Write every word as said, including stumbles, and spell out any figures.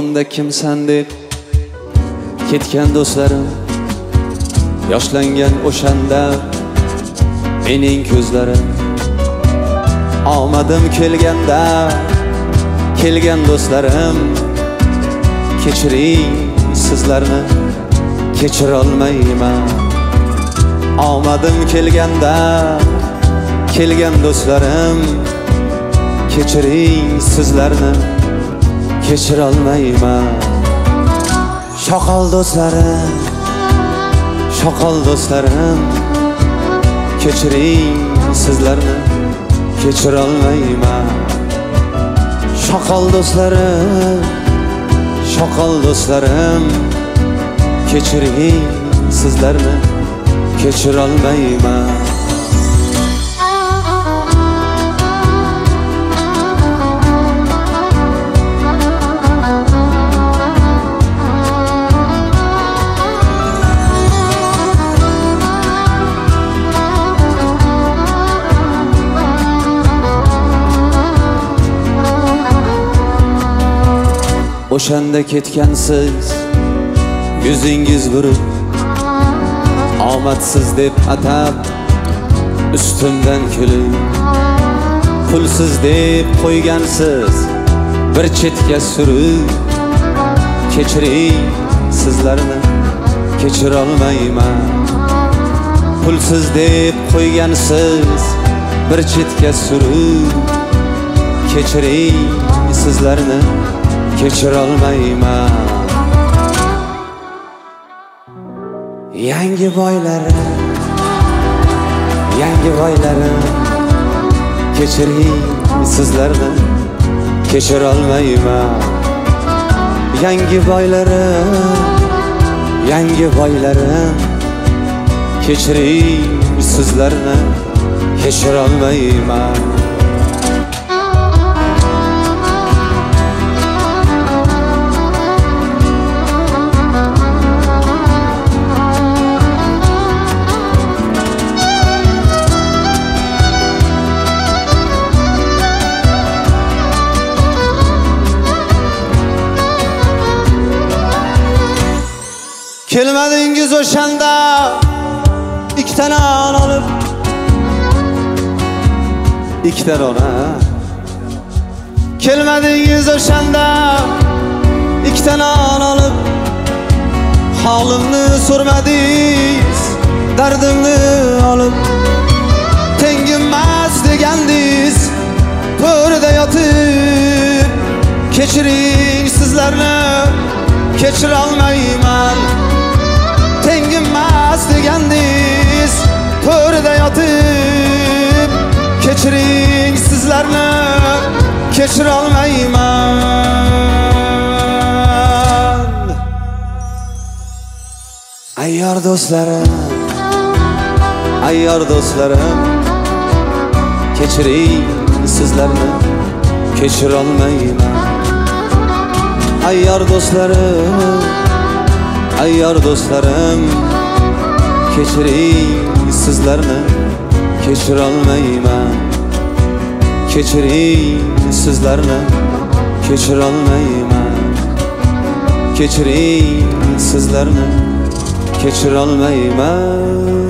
Yo'limda kimsan deb ketgan do'stlarim, yoshlangan o'shanda mening ko'zlarim. Omadim kelganda kelgan do'stlarim, kechiring sizlarni kechira olmayman. Omadim kelganda kelgan do'stlarim, kechiring sizlarni kechira olmayman. Shoqol do'stlarim, shoqol do'stlarim, kechiring sizlarni kechira olmayman. Shoqol do'stlarim, shoqol do'stlarim, kechiring sizlarni kechira olmayman. O'shanda ketgansiz, yuzingiz burib, omadsiz deb atab ustimdan kulib, pulsiz deb qo'ygansiz bir chetga surib, kechiring sizlarni kechira olmayman. Pulsiz deb qo'ygansiz bir chetga surib, kechiring sizlarni kechira olmayman. Yangi boylarim, yangi boylarim, kechiring sizlarni kechira olmayman. Yangi boylarim, yangi boylarim, kechiring sizlarni kechira olmayman. Kelmadingiz o'shanda ikkitani non olib, ikkitani ona. Kelmadingiz o'shanda ikkitani non olib, holimni so'ramadingiz, dardimni olib. Tengimmas degandingiz, to'rida yotib, kechiring sizlarni kechira olmayman. Tengimmas degandingiz, to'rida yotib, kechiring sizlarni kechira olmayman. Ayyor do'stlarim, ayyor do'stlarim, kechiring sizlarni kechira olmayman. Ayyor do'stlarim, ayyor do'stlarim, kechiring sizlarni kechira olmayman. Kechiring sizlarni kechira olmayman. Kechiring sizlarni kechira olmayman.